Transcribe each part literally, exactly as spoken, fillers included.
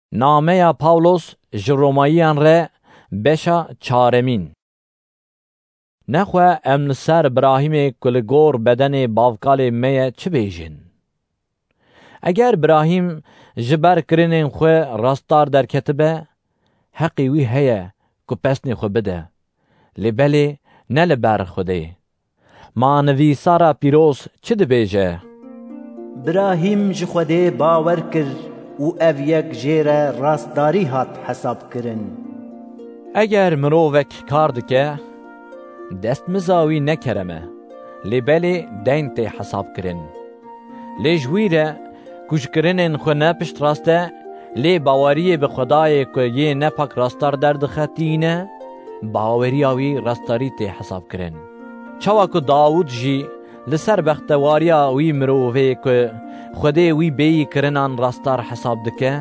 نامه پاولوس جروماییان ره بشا چارمین. نخواه ام لسر براهیم کلگور بدن باوکال میه چه بیجین؟ اگر براهیم جبر کرنین خواه راستار در کتبه، حقی وی هیه که پسنی خو بده، لبلی نه لبر خوده. ما نویسارا پیروز چه ده بیجه؟ براهیم جخوده باور کر و او یک جیره راستداری هات حساب کرن. اگر مرووک کار دکه، دست مزاوی نکرمه، لبلی دین تی حساب کرن. لی جویره کش کرنین خو نپشت راسته، لی باوریه به خدای که یه نپاک راستار درد خطینه، باوری آوی راستاری تی حساب کرن. چوا که داود جی لسر بختواریا وی مرووه که خوده وی بی کرنان راستار حساب دکه،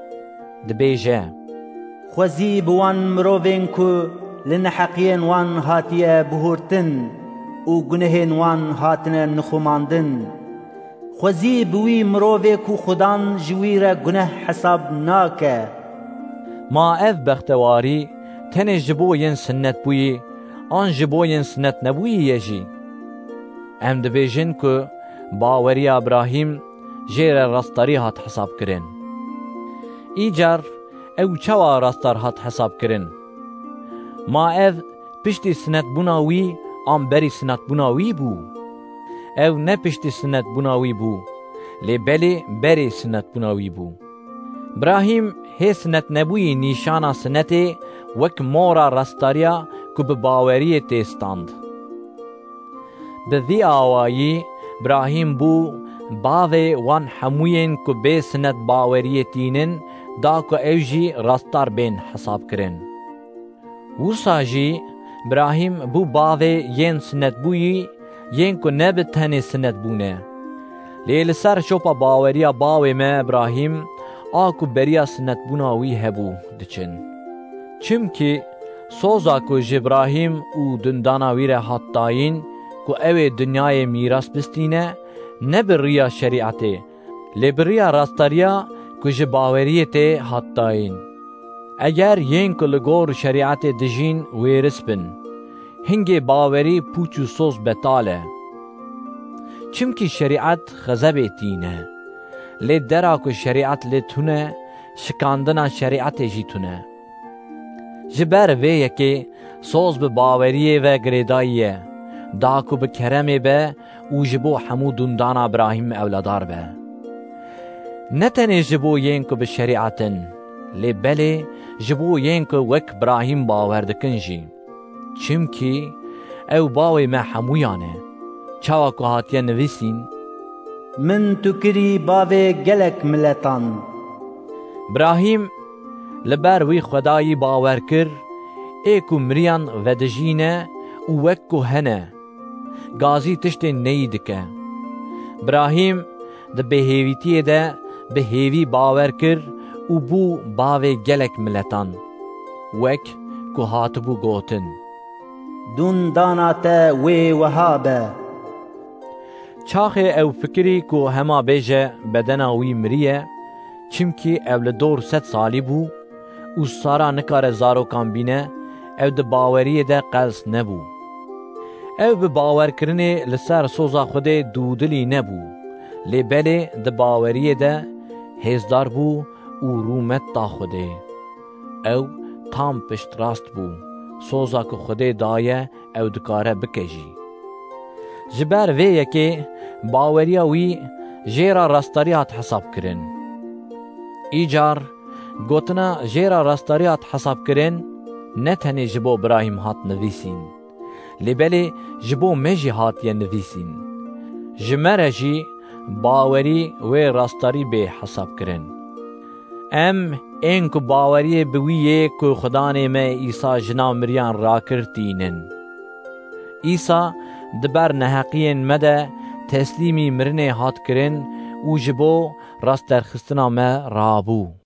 دبیجه خوزی بوان مرووین که لنحقین وان هاتیه بهورتن و گنهین وان هاتنه نخوماندن. خوزی بوی مرووه که خودان جویره گنه حساب ناکه. ما اف بختواری تنه جبوین سنت بوی آن جبوین سنت نبوی یجی. ام دبیجن که باوری ابراهیم جیر راستاری هات حساب کرن. ایجار او چوا راستار هات حساب کرن. ما اف پشتی سنت بناوی آن بری سنت بناوی بو. او نه پشتی سنت بناوی بو، لی بلی بری سنت بناوی بو. ابراهیم هی سنت نبوی نیشانا سنتی وک مورا راستاریا که به باوری تیستاند. به ذی آوایی ابراهیم بو باوی وان حموین که به سنت باوری تینن دا که اوجی راستار بین حساب کرن. وسا جی ابراهیم بو باوی ین سنت بویی ین که نبه تنی سنت بونه. لیل سر شوپا باوریا باوی ما ابراهیم آکو بریا سنت بوناوی هبو دچن. چمکی سوزا که جبراهیم او دنداناوی را حتاین که اوی دنیای میراس بستینه نبریا شریعته، لبریا راستاریا که جباوریت حتاین. اگر ین که لگور شریعت دجین ویرس بن، هنگی باوری پوچو سوز بتاله. چمکی شریعت خزبه تینه، لی درا که شریعت لی تونه، شکاندنا شریعت جی تونه. جبر ویه که سوز به باوریه و گریداییه، دا که به کرمه به او جبو حمو دندان ابراهیم اولادار به. نتنه جبو ین که به شریعتن، لی بله جبو ین که وک ابراهیم باوردکن جی. چمکی او باوی ما حمویانه، چاوا که هاتیه نویسین من تو کری باوی گلک ملتان. ابراهیم لبر وی خدایی باور کر، ایکو مریان و دجینه و وکو هنه، گازی تشت نیدکه. ابراهیم ده بهیویتیه ده بهیوی باور کر و بو باوی گلک ملتان، وک که هاتبو گوتن. دون داناته وی وهابه. چاخ او فکری که هما بیجه بدناوی مریه، چمکی او لدور ست سالی بو، او سارا نکار زارو کام بینه، او ده باوری ده قلس نبو. او به باور کرنه لسر سوزا خوده دودلی نبو، لی بلی ده باوری ده هزدار بو او رومت تا خوده. او تام پشت راست بو، سوزا که خوده دایه او دکاره بکجی. جبر ویه که باوریا وی جیرا راستاریات حساب کرن. ایجار گوتنا جیرا راستاریات حساب کرن نه تنی جبو ابراهیم هات نویسین، لی بلی جبو مجی هات ین نویسین. جمره جی باوری وی راستاری به حساب کرن. ام این که باوری بویه که خدانه ما ایسا جنا مریان را کرتینن. ایسا دبر نحقین مده تسلیمی مرنه هات کرن و جبو راست در خستنا ما رابو.